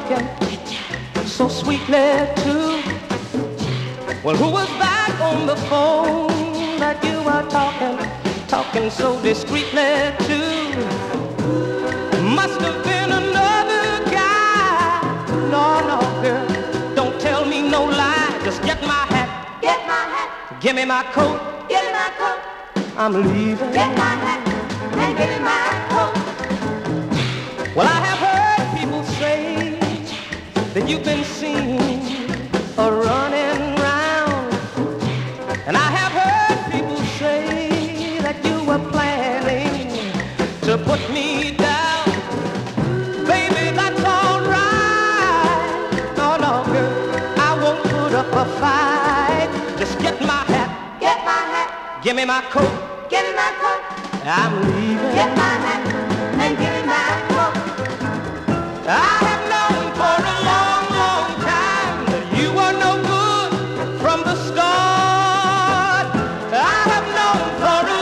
talking so sweetly too. Well, who was that on the phone that you were talking so discreetly to? Must have been another guy. No, no, girl, don't tell me no lie. Just get my hat, give me my coat, I'm leaving. Get my hat and give me my coat. Well, I have heard people say that you've been seen running round, and I have heard people say that you were planning to put me down. Baby, that's all right. No, no, girl, I won't put up a fight. Just get my hat, Get my hat, give me my coat, give me my coat. I'm leaving. Get my hat.